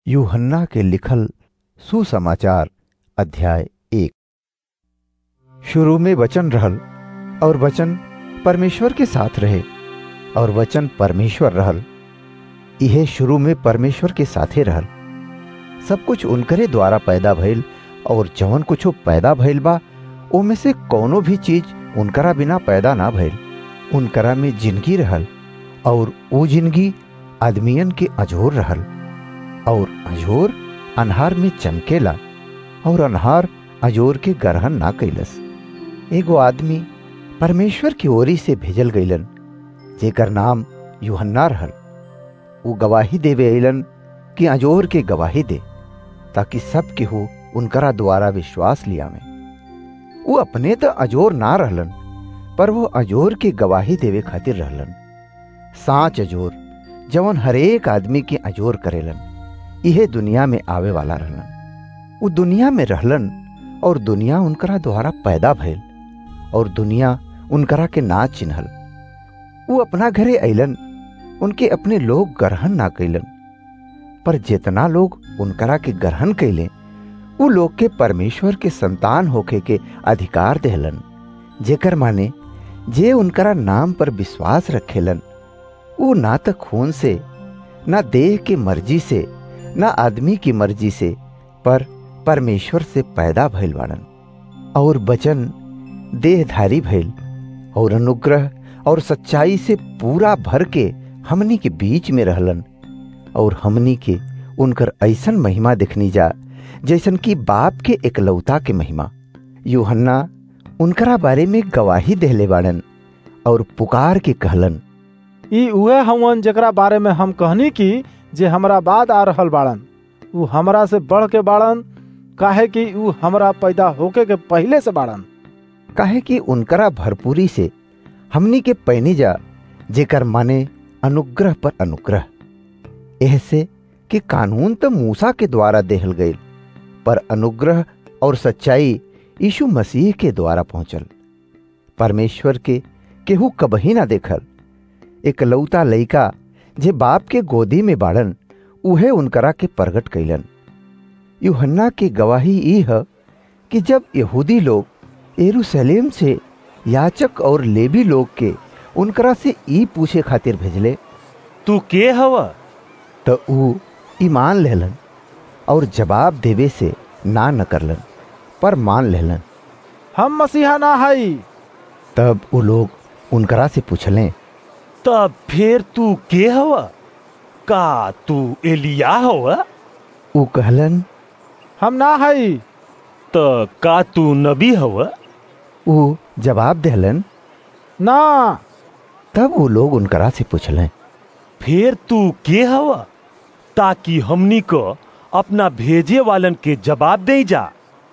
यूहन्ना के लिखल सुसमाचार अध्याय 1। शुरू में वचन रहल और वचन परमेश्वर के साथ रहे और वचन परमेश्वर रहल। इहे शुरू में परमेश्वर के साथे रहल। सब कुछ उनकरे द्वारा पैदा भइल और जवन कुछो पैदा भइल बा ओमे से कौनो भी चीज उनकरा बिना पैदा ना भइल। उनकरा में जिंदगी रहल और वो जिंदगी आदमियन के अजोर रहल और अजोर अन्हार में चमकेला और अन्हार अजोर के ग्रहण ना कैलस। एगो आदमी परमेश्वर की ओरी से भेजल गईलन जेकर नाम यूहन्ना रहल। वो गवाही देवे अइलन कि अजोर के गवाही दे ताकि सब केहू उनकरा द्वारा विश्वास लिया में। वो अपने तो अजोर ना रहलन पर वो अजोर के गवाही देवे खातिर रहलन। साच अजोर जवन हरेक आदमी के अजोर करेलन इहे दुनिया में आवे वाला रहलन। वो दुनिया में रहलन और दुनिया उनकरा द्वारा पैदा भइल और दुनिया उनकरा के ना चिन्हल। वो अपना घरे अइलन, उनके अपने लोग ग्रहण ना कैलन, पर जितना लोग उनकरा के ग्रहण कैले वो लोग के परमेश्वर के संतान होके के अधिकार देहलन, जेकर माने जे उनकरा नाम पर विश्वास रखेलन। वो ना तो खून से, ना देह की मर्जी से, ना आदमी की मर्जी से, पर परमेश्वर से पैदा भइल बाड़न। और वचन देहधारी भइल और अनुग्रह और सच्चाई से पूरा भर के हमनी के बीच में रहलन। और हमनी के उनकर ऐसन महिमा देखनी जा जैसन कि बाप के एकलौता के महिमा। यूहन्ना उनकरा बारे में गवाही देले बाड़न और पुकार के कहलन, ई उहे हवन जेकरा बारे में हम कहनी कि जे हमरा बाद आ रहल बाड़न। ऊ हमरा से बढ़ के बाड़न, काहे कि ऊ हमरा पैदा होके के पहले से बाड़न। काहे कि उनकरा भरपूरी से हमनी के पैनी जा, जेकर माने अनुग्रह पर अनुग्रह। ऐसे कि कानून तो मूसा के द्वारा देहल गईल, पर अनुग्रह और सच्चाई यीशु मसीह के द्वारा पहुंचल। परमेश्वर के केहू कबही ना देखल। एकलौता लइका जे बाप के गोदी में बाड़न उहे उनकरा के प्रगट कैलन। यूहन्ना की गवाही ई है कि जब यहूदी लोग यरूशलेम से याजक और लेवी लोग के उनकरा से ई पूछे खातिर भेजले, तू के हवा? तो ऊ ईमान लेलन और जवाब देवे से ना न करलन, पर मान लेलन, हम मसीहा ना हई। तब वो लोग उनकरा से पूछलें, तब फिर तू के हवा? का तू एलिया हवा? वो कहलन, हम ना हई। तो का तू नबी हवा? वो जवाब देहलन, ना। तब वो लोग उनकरा से पूछलें, फिर तू के हवा? ताकि हमनी को अपना भेजे वालन के जवाब दे जा।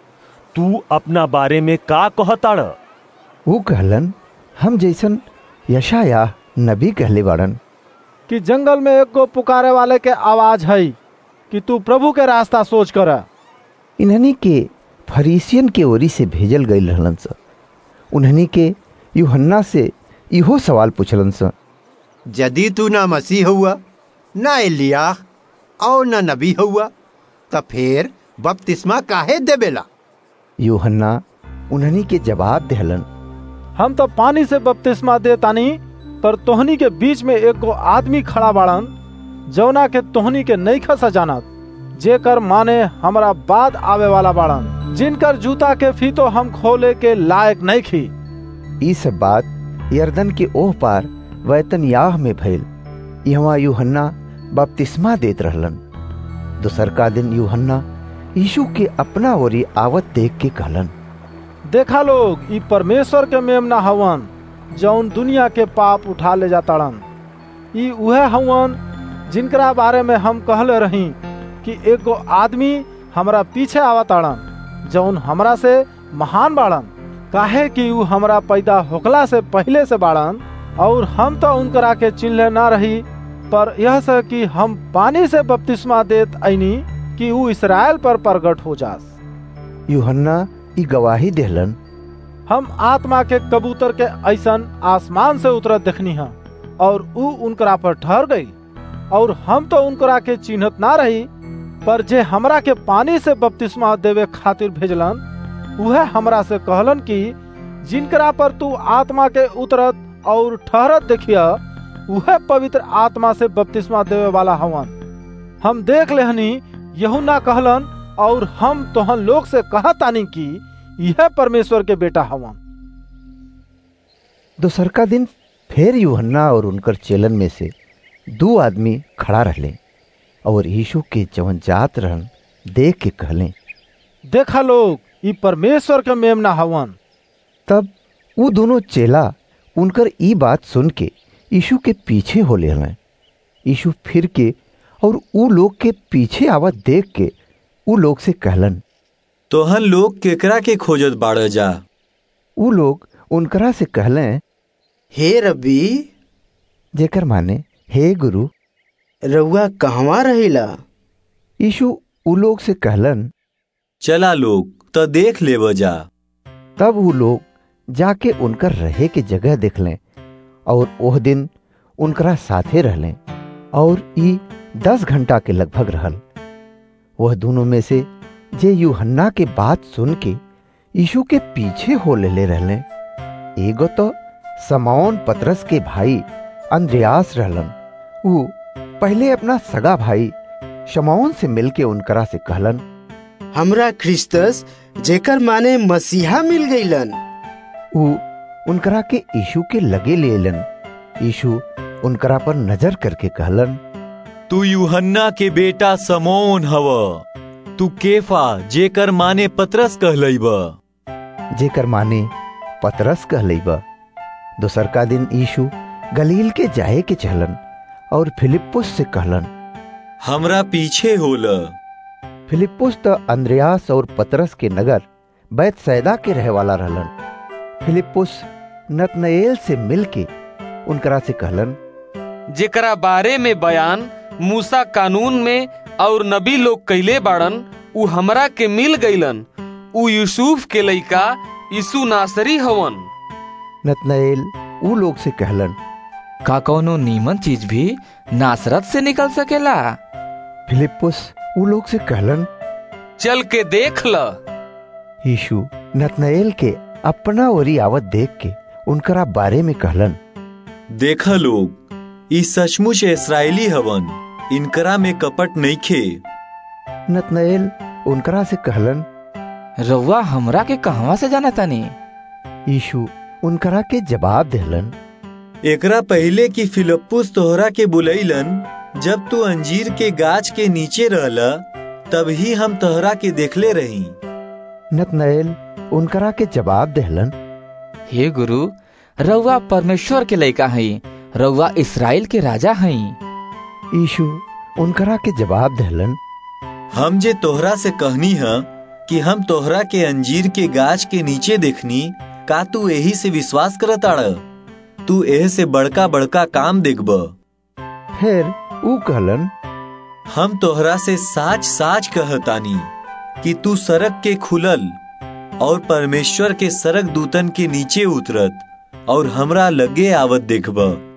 तू अपना बारे में का कहताड़? वो कहलन, हम जैसन यशायाह नबी कहले बाड़न कि जंगल में एक को पुकारे वाले के आवाज है कि तू प्रभु के रास्ता सोच कर। इन्हनी के फरीसियन के ओरी से भेजल गईल रहलन स। उन्हनी के यूहन्ना से इहो सवाल पूछलन स, यदि तू ना मसीह हुआ, ना एलिया और ना नबी हुआ, तो फिर बपतिस्मा काहे देबेला? यूहन्ना उन्हनी के जवाब देहलन, हम तो पानी से बपतिस्मा देतानी, पर तोहनी के बीच में एक को आदमी खड़ा बाड़न जौना के तोहनी के नहीं खसा जानत, जेकर माने हमरा बाद आवे वाला बाड़न, जिनकर जूता के फीतो हम खोले के लायक नहीं खी। ई सब बात यरदन के ओह पार वैतनयाह में भइल। यहाँ यूहन्ना बपतिस्मा देत रहलन। दूसर का दिन यूहन्ना यीशु के अपना ओरी आवत देख के कहलन, देखा लोग, ई परमेश्वर के मेमना हवन जौन दुनिया के पाप उठा ले जाताड़न। ई उहे हवन जिनकरा बारे में हम कहले रही कि एगो आदमी हमरा पीछे आवताड़न जौन हमरा से महान बाड़न, काहे कि ऊ हमरा पैदा होखला से पहले से बाड़न। और हम तो उनकरा के चिन्हले ना रही, पर यह से कि हम पानी से बपतिस्मा देत आईनी कि ऊ इस्राएल पर प्रगट हो जास। यूहन्ना ई गवाही देहलन, हम आत्मा के कबूतर के ऐसन आसमान से उतरत देखनी है और ऊ उनकरा पर ठहर गई। और हम तो उनकरा के चिन्हत ना रही, पर जे हमरा के पानी से बपतिस्मा देवे खातिर भेजलन उहे हमरा से कहलन कि जिनकरा पर तू आत्मा के उतरत और ठहरत देखिया उहे पवित्र आत्मा से बपतिस्मा देवे वाला हवन। हम देख लेहनी यूहन्ना कहलन और हम तोहन लोग से कहतानी कि यह परमेश्वर के बेटा हवन। दोसरका दिन फिर यूहन्ना और उनकर चेलन में से 2 आदमी खड़ा रहले और यीशु के जवन जात रहन देख के कहले, देखा लोग ई परमेश्वर के मेमना हवन। तब वो दोनों चेला उनकर ई बात सुन के यीशु के पीछे हो ले हलें। यीशु फिर के और ऊ लोग के पीछे आवत देख के ऊ लोग से कहलन, तोहन लोग केकरा के खोजत बाड़ जा? ऊ लोग उनकरा से कहलें, हे रब्बी, जेकर माने हे गुरु, रउआ कहवा रहेला? यीशु ऊ लोग से कहलन, चला लोग तो देख लेव जा। तब वो लोग जाके उनकर रहे के जगह देखलें और ओह दिन उनकरा साथे रहलें और ई 10 घंटा के लगभग रहल। वह दोनों में से जे यूहन्ना के बात सुन के यीशु के पीछे हो ले रहलें, एगो तो समौन पतरस के भाई अंद्रयास रहलन। वो पहले अपना सगा भाई शमौन से मिलके उनकरा से कहलन, हमरा ख्रिस्तस जेकर माने मसीहा मिल गईलन। ऊ उनकरा के यीशु के लगे लेलन। यीशु उनकरा पर नजर करके कहलन, तू यूहन्ना के बेटा समौन हव। तू केफा जेकर माने पतरस कहलईब। जेकर माने पतरस कहलईब। दोसरका दिन यीशु गलील के जाए के चलन और फिलिप्पुस से कहलन, हमरा पीछे होल। फिलिप्पुस तो अंद्रयास और पतरस के नगर बैतसैदा के रहे वाला रहलन। फिलिप्पुस नतनएल से मिलके उनकरा से कहलन, जेकरा बारे में बयान मूसा कानून में और नबी लोग कइले बाड़न उ हमरा के मिल गईलन। उ यूसुफ के लइका यीशु नासरी हवन। नतनएल ऊ लोग से कहलन, का कौनो नीमन चीज भी नासरत से निकल सकेला? फिलिप्पुस ऊ लोग से कहलन, चल के देख ल। यीशु नतनएल के अपना ओरी आवत देख के उनकरा बारे में कहलन, देखा लोग, ई सचमुच इस्राएली हवन, इनकरा में कपट नइखे। नतनएल उनकरा से कहलन, रउआ हमरा के कहवा से जाना तानी? यीशु उनकरा के जवाब देलन, एकरा पहले कि फिलिप्पुस तोहरा के बुलैलन, जब तू अंजीर के गाछ के नीचे रहला, तब ही हम तोहरा के देखले रही। नतनएल उनकरा के जवाब देलन, हे गुरु, रउआ परमेश्वर के लइका हई, रउआ इस्राएल के राजा हई। यीशु उनकरा के जवाब देलन, हम जे तोहरा से कहनी है कि हम तोहरा के अंजीर के गाछ के नीचे देखनी, का तू यही से विश्वास करताड़? तू एह से बड़का बड़का काम देखब। फिर ऊ कहलन, हम तोहरा से साच साच कहतानी कि तू सड़क के खुलल और परमेश्वर के सड़क दूतन के नीचे उतरत और हमरा लगे आवत देखब।